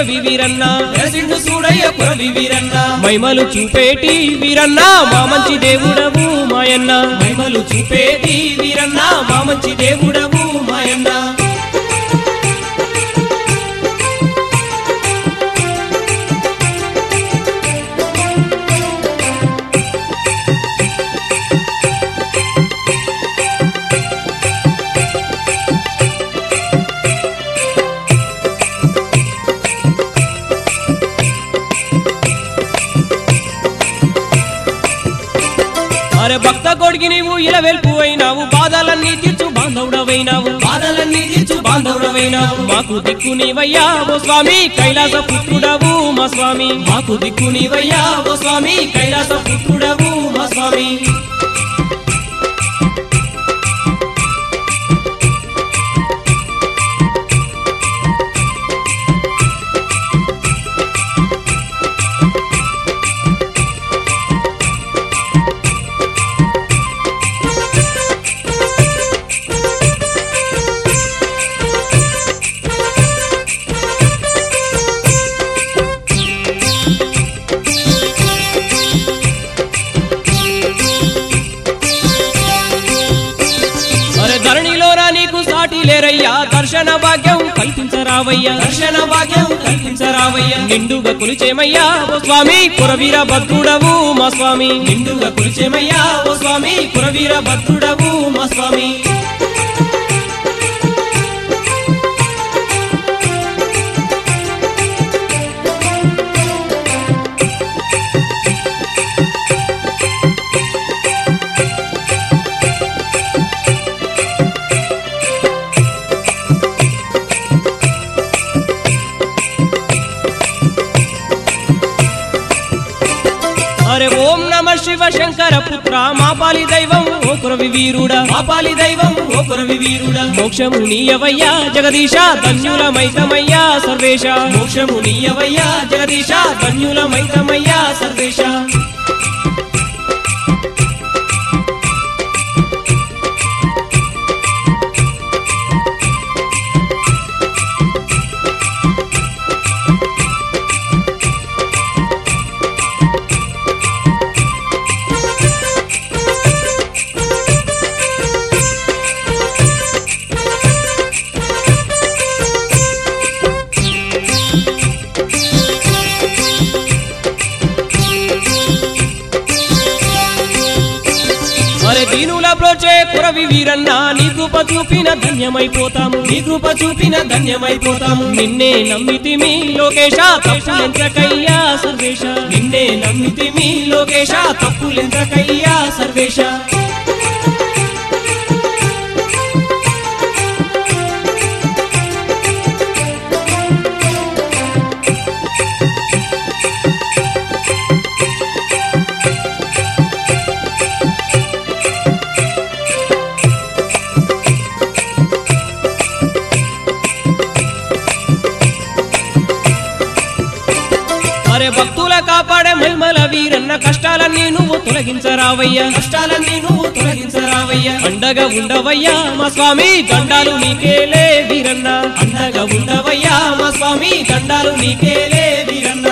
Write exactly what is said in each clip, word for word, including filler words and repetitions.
కురవి వీరన్న వెలసిండు సూడయ్య కురవి వీరన్న మైమలు చూపేటి వీరన్న మా మంచి దేవుడవు మాయన్న మహిమలు చూపేటి వీరన్న మా మంచి దేవుడవు మాయన్న అరే భక్త కొడికి నీవు ఇలా వెల్పు అయినావు బాధలన్నీ తీర్చు బాంధవుడవైనావు బాధలన్నీ తీర్చు బాంధవుడవైనావు మాకు దిక్కు నీవయ్యా ఓ స్వామి కైలాస పుత్రుడవు మా స్వామి మాకు దిక్కు నీవయ్యా ఓ స్వామి కైలాస పుత్రుడవు మా స్వామి అరే ధరణిలోరా నీకు సాటి లేరయ్యా దర్శన భాగ్యం కల్పించరావయ్యా దర్శన భాగ్యం కల్పించరావయ్య నిండుగా కొలిచేమయ్యా ఓ స్వామి కురవీర భద్రుడవు మా స్వామి నిండుగా కులిచేమయ్యా ఓ స్వామి కురవీర భద్రుడవు మా స్వామి అరే ఓం నమ శివ శంకర పుత్ర మా పాలి దైవం ఓ కురవి వీరుడా మా పాలి దైవం ఓ కురవి వీరుడా మోక్షము నీయవయ్యా జగదీశ ధన్యుల మైతమయ్యా సర్వేశ మోక్షము నీయవయ్యా జగదీశ ధన్యుల మైతమయ్యా సర్వేశ అరే దీనుల బ్రోచే కురవి వీరన్న నీ కృప చూపిన ధన్యమైపోతాము నీ కృప చూపిన ధన్యమైపోతాము నిన్నే నమ్మితిమి లోకేశ తప్పులెంచకయ్యా సర్వేశ నిన్నే నమ్మితి మీ లోకేశ తప్పులెంతకయ్యా సర్వేశ అరే భక్తుల కాపాడే మహిమల వీరన్న కష్టాలన్నీ నువ్వు తొలగించరావయ్యా కష్టాలన్నీ నువ్వు తొలగించరావయ్యా అండగా ఉండవయ్యా మా స్వామి దండాలు నీకేలే వీరన్న అండగా ఉండవయ్యా మా స్వామి దండాలు నీకేలే వీరన్న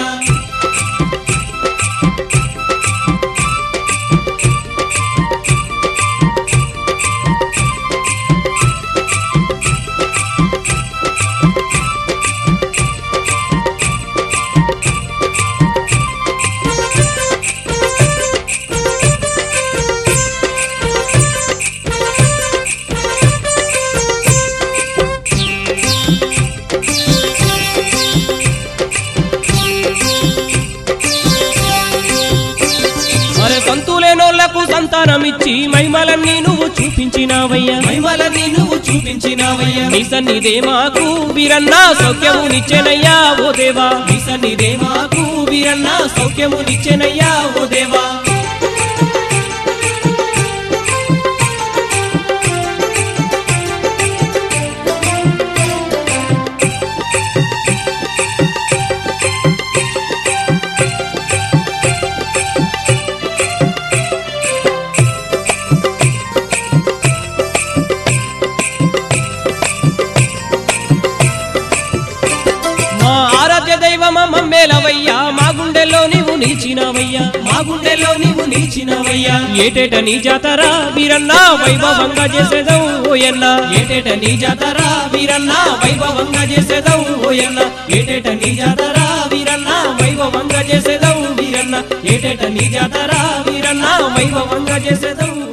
అరే సంతులేనోళ్లకు సంతానమిచ్చి మహిమలన్నీ నువ్వు చూపించినావయ్యా మహిమలని నువ్వు చూపించినావయ్యా నీ సన్నిధే మాకు వీరన్న సౌఖ్యము నిచ్చెనయ్యా ఓ దేవా నీ సన్నిధే మాకు వీరన్న సౌఖ్యము నిచ్చెనయ్యా ఓ దేవా నిలిచినవయ్యా మా గుండెలో నీవు నిలిచినవయ్యా ఏటేట నీ జాతర వీరన్న వైభవంగా చేసేదవు ఓయన్న ఏటేట నీ జాతర వీరన్న వైభవంగా చేసేదవు ఓయన్న ఏటేట నీ జాతర వీరన్న వైభవంగా చేసేదవు వీరన్న ఏటేట నీ జాతర వీరన్న వైభవంగా చేసేదవు